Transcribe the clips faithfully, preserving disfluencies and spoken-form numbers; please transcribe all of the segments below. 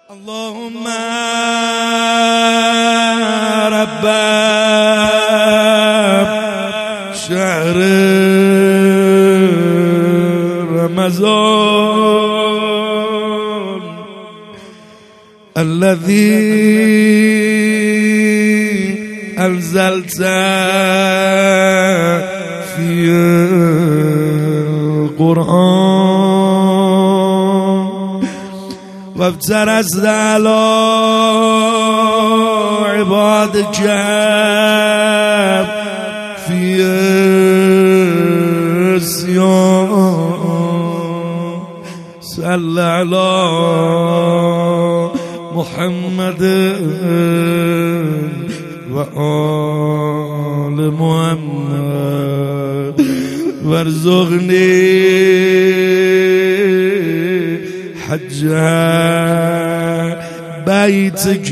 اللهم رب شهر رمضان الذي أنزلت في القرآن وابترست على عبادك في الصيام صل على محمد وآل محمد وارزقني حج بيتك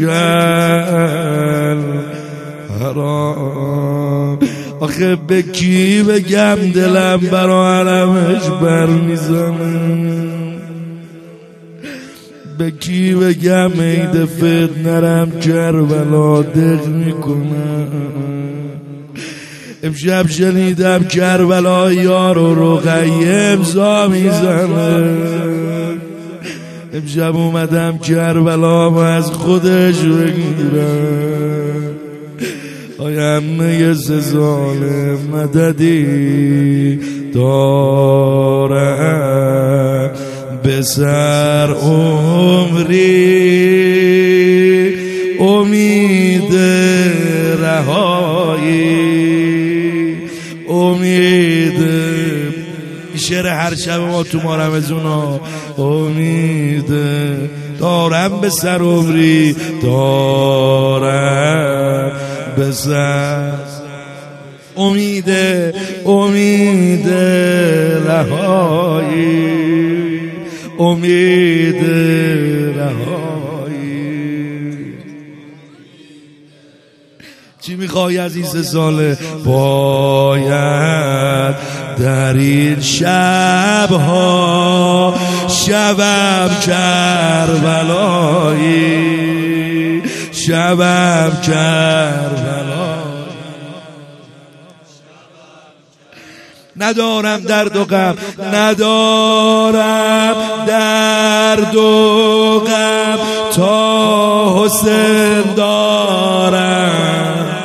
الحرام. آخه به کی بگم دلم برا علمش بر میزنه، به کی بگم عید فطر نرم کربلا دق میکنه. امشب شنیدم کربلا یارو رقیه امضا میزنه. امشب اومدم کربلا ما از خودش بگیرم. آیمه سه ساله مددی دارم به سر عمری امید رهایی امید. شعر هر شب ما تو ما رمضان امید دارم به سر عمری دارم به سر امید امید رهایی امید رهایی. چی میخوای از این سه ساله؟ باید در این شبها شبم کربلایی شبم کربلایی. ندارم درد و غم ندارم درد و غم تا حسین دارم.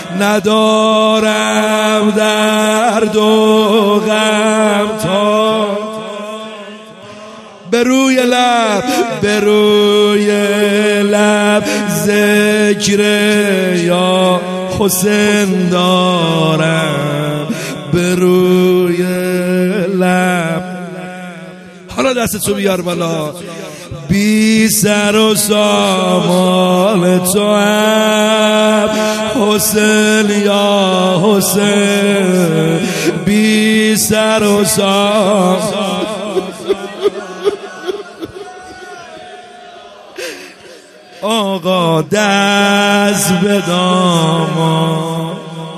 ندارم درد و غم تا به روی لب به روی لب ذکر یا حسین دارم به روی لب. حالا دستتو بیار بالا. بی سر و سامان تو هم حسین یا حسین بی سر و سامان. آقا دست به دامان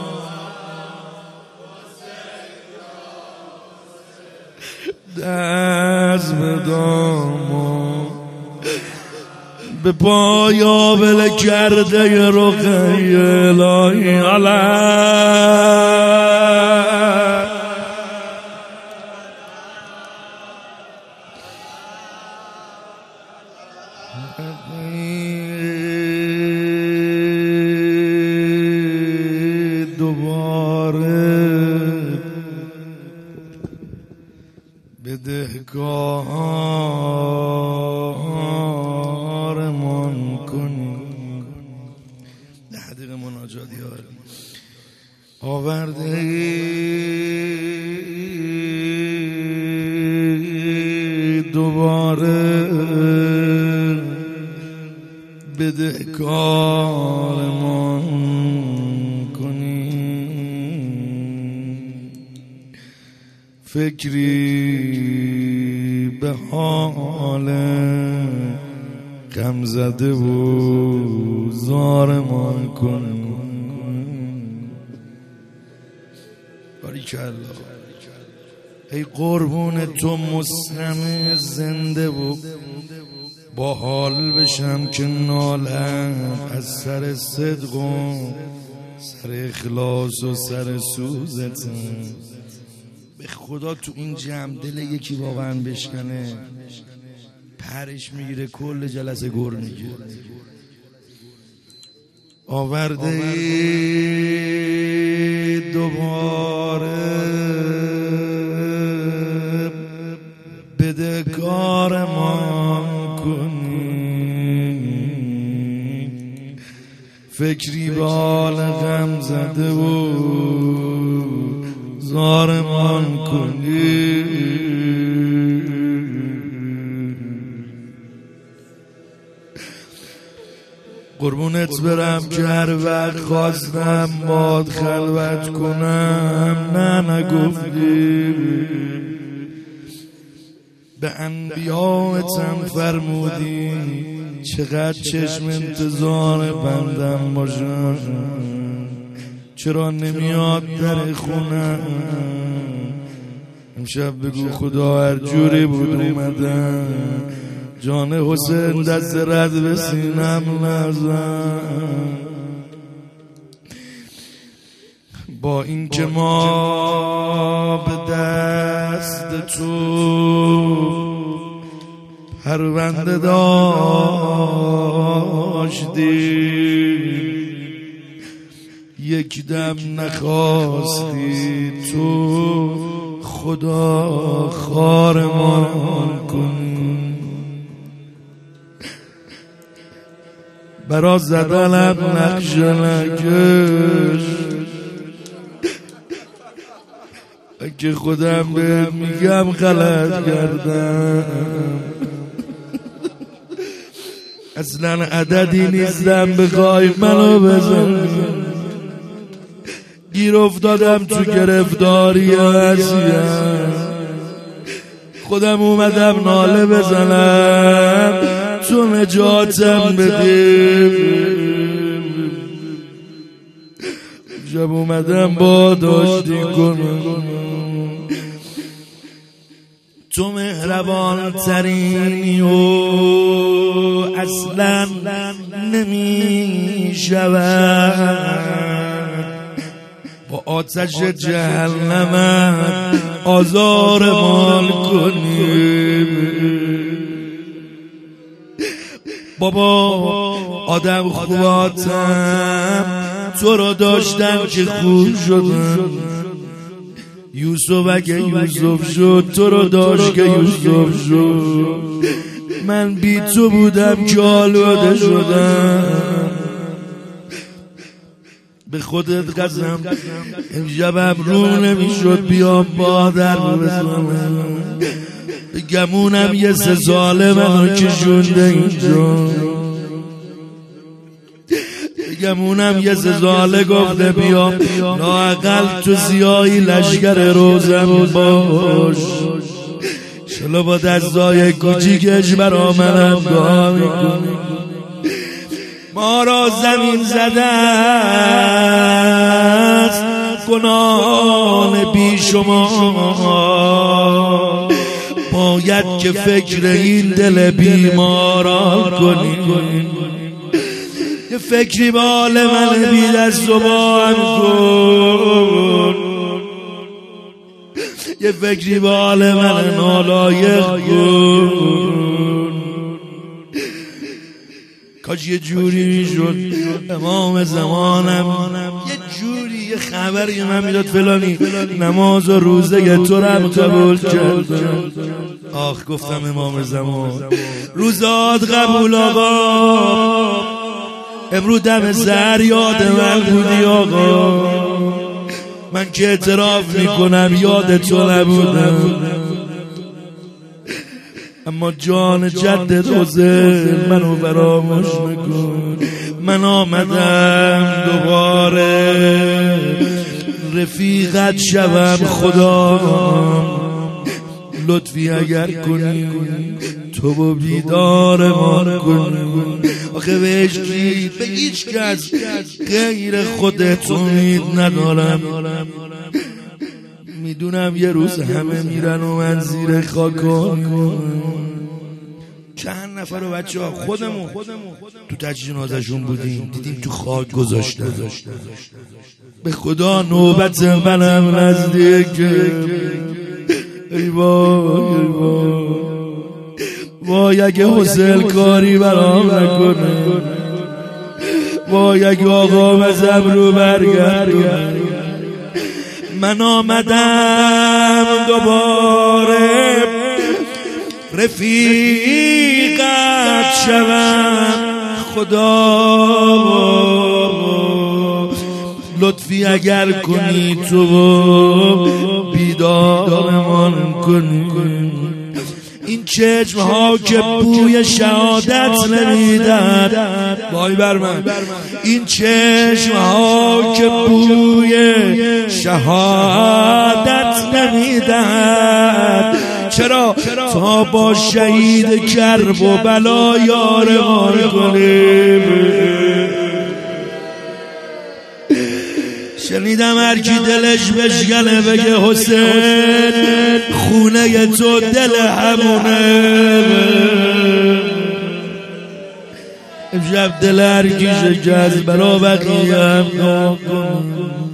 دست به دامان به پایا بله کرده رقیه الهی علم. دوباره بدهکارمان کن. ده دقیقه مناجات یاری آورده دوباره بدهکارمان کنی. فکری به حال غم زده و زارمان کن. باریکالله. ای قربون تو مسلم زنده و با حال بشم که نالم از سر صدق و سر اخلاص و سر سوزتم. به خدا تو این جمع دل یکی واقعا بشکنه پرش میگیره کل جلسه گر میگیره. آورده دوباره بده کارمان کنی، فکری بال غم زده و زارمان کنی. قربونت برم که هر وقت خواستم باد خلوت کنم نه نگفتی. به انبیاءتم فرمودی چقدر چشم انتظار بندم باشم، چرا نمیاد در خونم؟ امشب بگو خدا هر جوری بود اومدم، جان حسین دست رد به سینم نزن. با این که ما به دست تو پرونده داشتی، یک دم نخواستی تو خدا خارمان کن. برا زدنم نقش نکش که خودم به میگم غلط کردم. اصلا عددی نیستم بخوای منو بزن، گیر افتادم تو گرفتاری عصیم. خودم اومدم ناله بزنم تو نجاتم بده. شب اومدم با داشتی کنم، تو مهربان ترینی و اصلا نمی شود با آتش جهنم آزارمان کنی. بابا آدم خوباتم تو رو داشتم که خوب شدم، یوسف اگه یوسف شد تو رو داشت که یوسف شد. من بی تو بودم که آلوده شدم. به خودت قسم امشبم رو نمیشد بیام بادر بزنم، گمونم یه سه ساله منو کشونده اینجا، گمونم یه سه ساله گفته بیام لااقل تو سیاهی لشکر روزم باش، شلو با دستای کوچیکش برا منم دعا میکنی. ما را زمین زده است گناه بی شما، باید که فکر این دل بیماران کنی. یه فکری به حال من بی دست و با هم کن، یه فکری به حال من نالایق کن. کاش یه جوری میشد امام زمانم یه جوری یه خبری من میداد فلانی نماز و روزه تو رم قبول کرد. آخ گفتم امام زمان روزات قبول آقا، امرو دم سر یاد من بودی آقا، من که اعتراف میکنم یاد تو نبودم، اما جان جدت حسین منو فراموش نکن. من آمدم دوباره رفیقت شوم خدا، لطفی اگر کنی تو با بیدار ما کنی. آخه به عشقی به هیچ کس غیر خودت امید ندارم، میدونم یه روز همه میرن و من زیر خاکم، چند نفر و بچه ها خودمون تو تجهیز جنازه‌شون بودیم، دیدیم تو خاک گذاشتن. به خدا نوبت منم نزدیکه. ای وای ای وای وای اگه حسین کاری برام نکنه، وای اگه آقا مزم رو برگردونه. من آمدم دوباره رفیقت شوم، خدا لطفی اگر کنی تو بیدارمان کنی. این چشم ها که بوی شهادت نمیدن، وای بر من، این چشم ها که بوی شهادت نمیدن، چرا تا با شهید کرب و بلا یارمان کنیم. شنیدم هر کی دلش بشکنه بگه حسین خونه تو دل همونه. امشب دل هر کی شکست برا بقیه هم ناکن.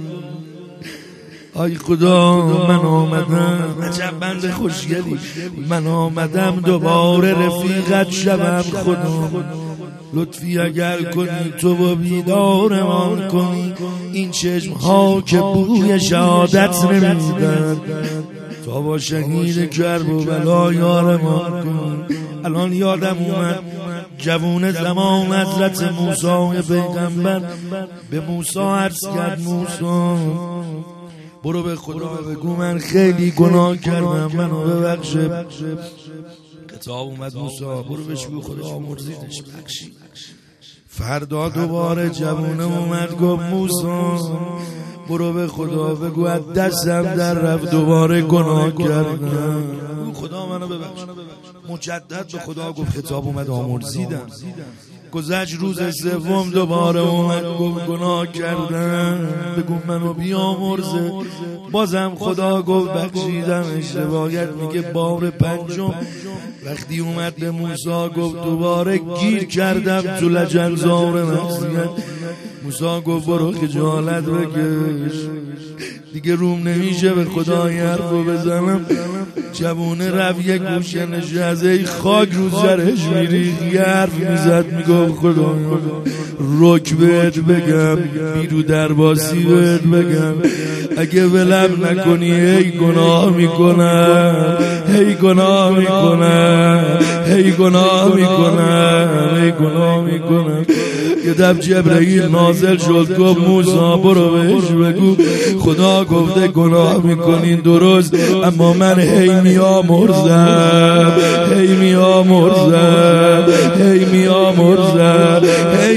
آی خدا من آمدم، عجب بند خوشگلی، من آمدم دوباره رفیقت شوم. خدا لطفی اگر کنی تو با بیدارمان کنی. این چشم ها که بوی شهادت نمیدن، تا با شهید کرب و بلا یارمان کنی. الان یادم اومد جوون زمان حضرت موسی پیغمبر به موسی عرض کرد موسی برو به خدا بگو من خیلی گناه کردم، منو ببخش. کتاب اومد موسی برو بهش بگو خدا آمرزیدش بخشی. فردا دوباره جوونه اومد گفت موسی برو به خدا بگو از دستم در رفت، دوباره گناه کردم، خدا منو ببخش. مجدد به خدا گفت کتاب اومد آمرزیدم. گذشت روز سوم دوباره اومد گفت گناه کردم بگو منو بیامرزه. بازم خدا گفت بخشیدم. اشتباهیت میگه بار پنجم وقتی اومد به موسی گفت دوباره گیر کردم تو لجنزار معصیت. موسی گفت برو خجالت بکش، دیگه روم نمیشه به خدا حرفو بزنم. جوونه رفت یک گوشه نشست ای خاک رو سرش میریخت، حرف میزد میگفت خدا رک بهت بگم، بیرو درباسی بهت بگم، اگه ولم نکنی هی گناه میکنم، هی گناه میکنم، هی گناه میکنم، هی گناه میکنم. یه دب جبرئیل نازل شد گفت موسی برو بهش بگو خدا گفته گناه میکنین درست، اما من هی میامرزم، هی میامرزم، هی میامرزم، هی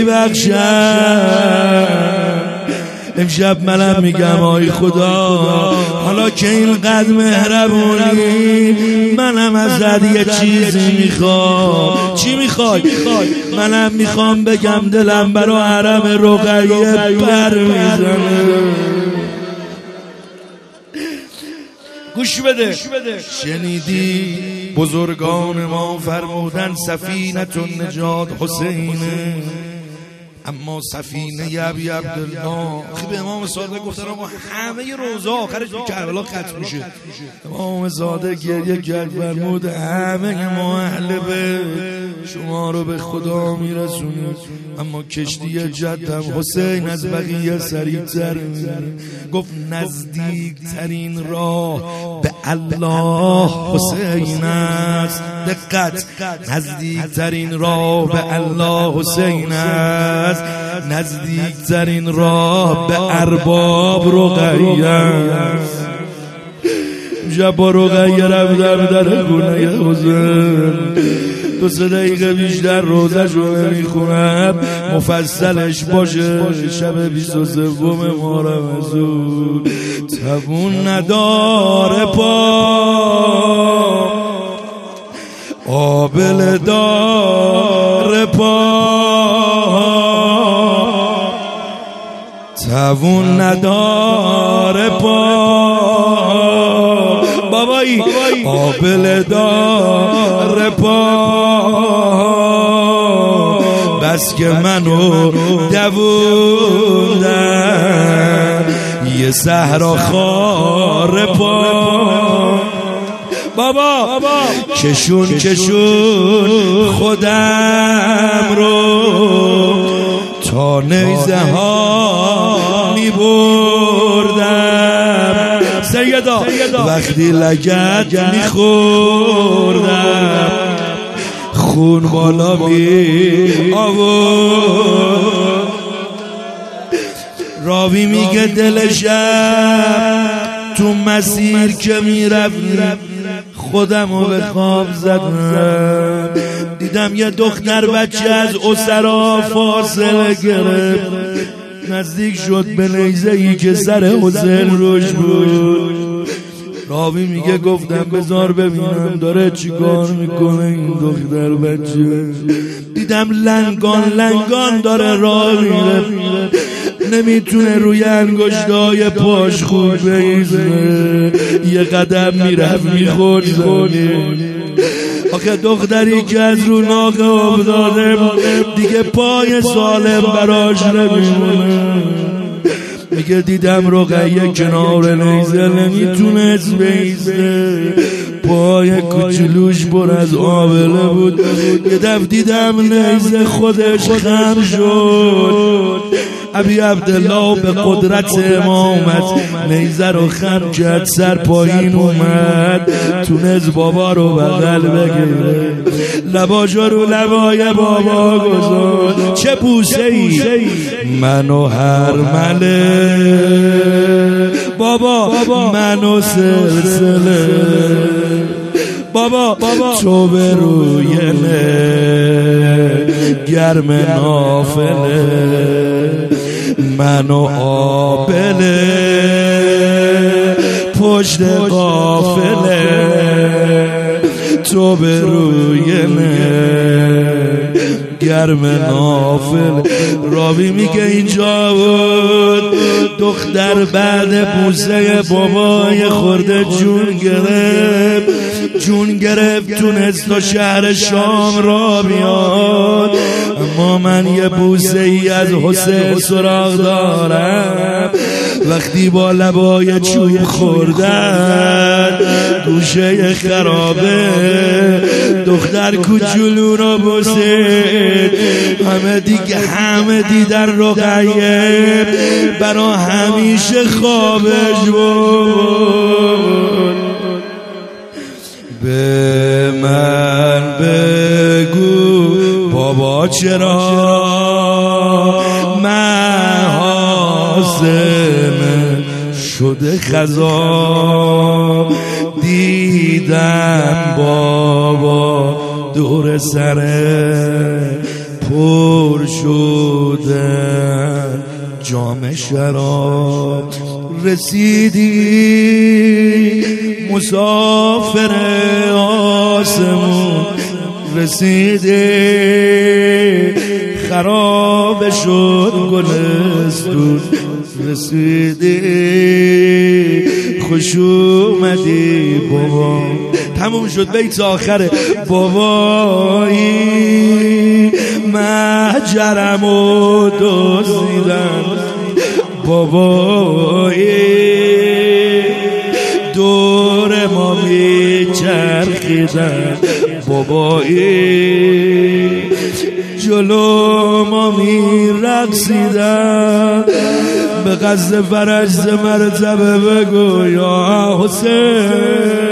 میبخشم. امشب منم میگم آی خدا حالا که اینقدر مهربونی منم ازت یه چیزی میخوام. چی میخوای؟ منم میخوام بگم دلم برا حرم رقیه پر میزنه. گوش بده. شنیدی بزرگان ما فرمودن سفینه النجات حسینه، اما سفینه ابی عبدالله خب امام صادق گفتن اما همه روزا آخرش به کربلا ختم میشه. امام صادق گریه کرد فرمود همه ما اهل بیت شما رو به خدا میرسونیم، اما کشتی جدم حسین از بقیه سریعتر میره. گفت نزدیک ترین راه به الله حسین است. دقت، نزدیک ترین راه به الله حسین است، نزدیک ترین راه به ارباب رقیه است. جبا رقیه رفتم در خونه حسین، دو سه دقیقه بیشتر روزش رو نمیخونم مفصلش باشه. شب بیست و سوم ماه رمضان تبون نداره پا، آبل داره پا، توون نداره پا. بابا بابایی آبل دار پا بس که منو دووندن یه صحرا خار پا بابا کشون کشون خودم رو تا نیزه ها می بردم سیدا وقتی لگد می خوردم خون بالا می آورد راوی میگه دلشم تو مسیر که میرفت خودم رو به خواب زدم دیدم یه دختر بچه از اسرا فاصله گرفت نزدیک شد به نیزه ای که سر حسین روش بود راوی میگه گفتم بذار ببینم داره چی کار میکنه این دختر بچه دیدم لنگان لنگان داره راه میره نمیتونه روی انگشتای پاش خوب بیزه یه قدم میرفت میخورد زمین آخه دختری که از رو ناقه افتاده دیگه پای سالم براش نمیمونه میگه دیدم رقیه کنار نیزه نمیتونست بیزه پای کوچولوش پر از آبله بود یه دفعه دیدم نیزه خودش خم شد ابی عبدالله به قدرت امامت نیزه رو خم کرد سر پایین اومد تونست بابا رو بغل بگیره لباشو رو لبای بابا گذاشت چه بوسه ای منو هرمله بابا منو سلسله بابا تو به روی نه گرم نافله منو آبله پشت قافله تو به روی نه گرم نافل راوی میگه اینجا بود دختر بعد بوسه بابای خورده جون گرفت جون گرفت تونست تا شهر شام را بیاد اما من یه بوسه ای از حسین سراغ دارم وقتی با لبای چوب خوردن گوشه خرابه دختر کوچولو رو بوسید همه دیگه همه دیدن رقیه برا همیشه خوابش بود به من بگو بابا چرا محاسن شده خزا دیدم بابا دور سره پر شدن جام شراب رسیدی مسافر آسمون رسیدی خراب شد گلستون رسیدی خوش اومدی بابا تموم شد بیت آخره بابایی محجرم و دزدیدن بابایی دور ما میچرخیدن بابایی جلو ما میرقصیدن به قصد فرج ز مرتبه بگو یا حسین